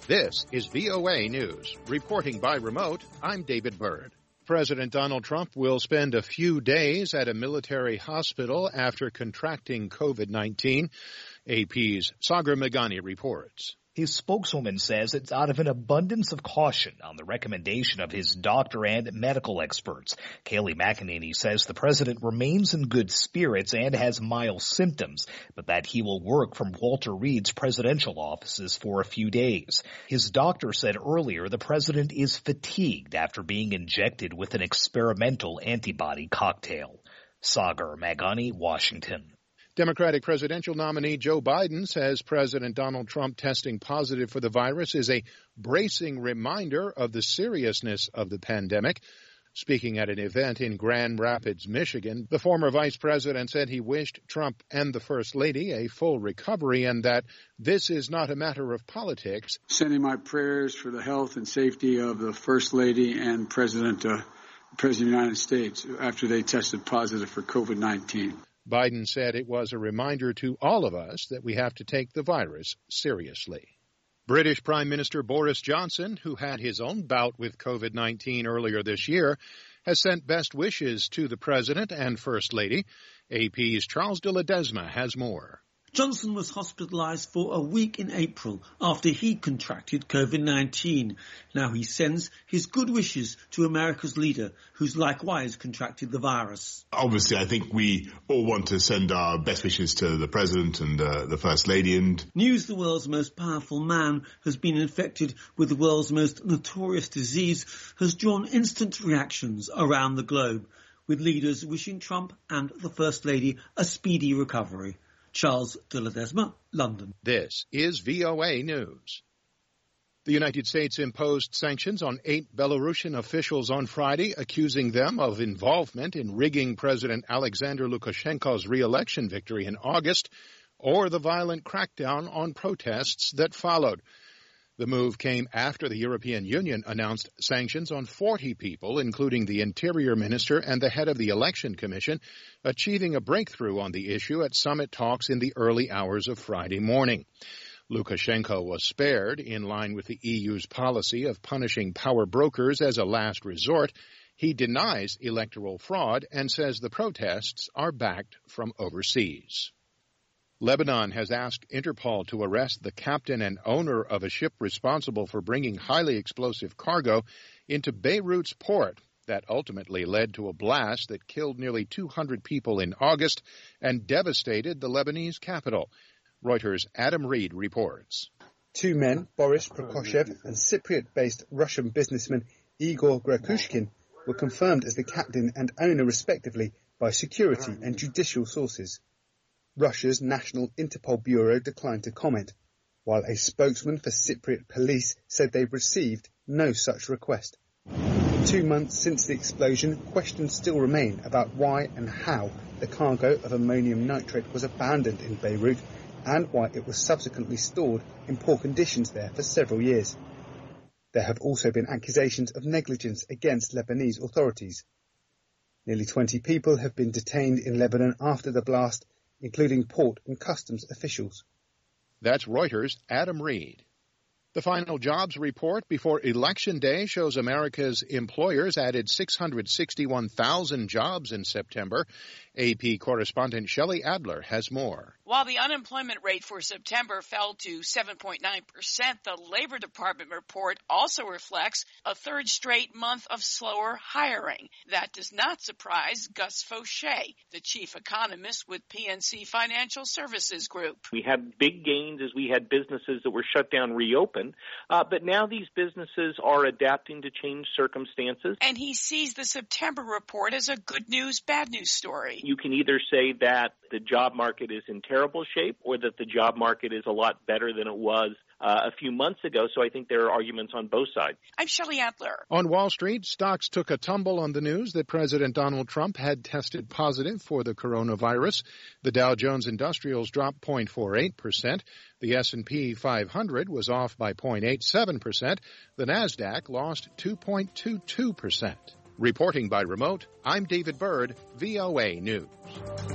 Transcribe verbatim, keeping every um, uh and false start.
This is V O A News. Reporting by remote, I'm David Byrd. President Donald Trump will spend a few days at a military hospital after contracting COVID nineteen. A P's Sagar Meghani reports. His spokeswoman says it's out of an abundance of caution on the recommendation of his doctor and medical experts. Kayleigh McEnany says the president remains in good spirits and has mild symptoms, but that he will work from Walter Reed's presidential offices for a few days. His doctor said earlier the president is fatigued after being injected with an experimental antibody cocktail. Sagar Meghani, Washington. Democratic presidential nominee Joe Biden says President Donald Trump testing positive for the virus is a bracing reminder of the seriousness of the pandemic. Speaking at an event in Grand Rapids, Michigan, the former vice president said he wished Trump and the First Lady a full recovery and that this is not a matter of politics. Sending my prayers for the health and safety of the First Lady and President, uh, President of the United States after they tested positive for COVID nineteen. Biden said it was a reminder to all of us that we have to take the virus seriously. British Prime Minister Boris Johnson, who had his own bout with COVID nineteen earlier this year, has sent best wishes to the President and First Lady. A P's Charles de Ledesma has more. Johnson was hospitalized for a week in April after he contracted COVID nineteen. Now he sends his good wishes to America's leader, who's likewise contracted the virus. Obviously, I think we all want to send our best wishes to the President and uh, the First Lady. And news the world's most powerful man has been infected with the world's most notorious disease has drawn instant reactions around the globe, with leaders wishing Trump and the First Lady a speedy recovery. Charles de Ledesma, London. This is V O A News. The United States imposed sanctions on eight Belarusian officials on Friday, accusing them of involvement in rigging President Alexander Lukashenko's re-election victory in August or the violent crackdown on protests that followed. The move came after the European Union announced sanctions on forty people, including the Interior Minister and the head of the Election Commission, achieving a breakthrough on the issue at summit talks in the early hours of Friday morning. Lukashenko was spared in line with the E U's policy of punishing power brokers as a last resort. He denies electoral fraud and says the protests are backed from overseas. Lebanon has asked Interpol to arrest the captain and owner of a ship responsible for bringing highly explosive cargo into Beirut's port that ultimately led to a blast that killed nearly two hundred people in August and devastated the Lebanese capital. Reuters' Adam Reed reports. Two men, Boris Prokoshev and Cypriot-based Russian businessman Igor Grakushkin, were confirmed as the captain and owner respectively by security and judicial sources. Russia's National Interpol Bureau declined to comment, while a spokesman for Cypriot police said they've received no such request. Two months since the explosion, questions still remain about why and how the cargo of ammonium nitrate was abandoned in Beirut and why it was subsequently stored in poor conditions there for several years. There have also been accusations of negligence against Lebanese authorities. Nearly twenty people have been detained in Lebanon after the blast, including port and customs officials. That's Reuters' Adam Reed. The final jobs report before Election Day shows America's employers added six hundred sixty-one thousand jobs in September. A P correspondent Shelley Adler has more. While the unemployment rate for September fell to seven point nine percent, the Labor Department report also reflects a third straight month of slower hiring. That does not surprise Gus Fauché, the chief economist with P N C Financial Services Group. We had big gains as we had businesses that were shut down reopen, uh, but now these businesses are adapting to changed circumstances. And he sees the September report as a good news, bad news story. You can either say that the job market is in terrible shape or that the job market is a lot better than it was uh, a few months ago. So I think there are arguments on both sides. I'm Shelley Adler. On Wall Street, stocks took a tumble on the news that President Donald Trump had tested positive for the coronavirus. The Dow Jones Industrials dropped zero point four eight percent. The S and P five hundred was off by zero point eight seven percent. The NASDAQ lost two point two two percent. Reporting by remote, I'm David Byrd, V O A News.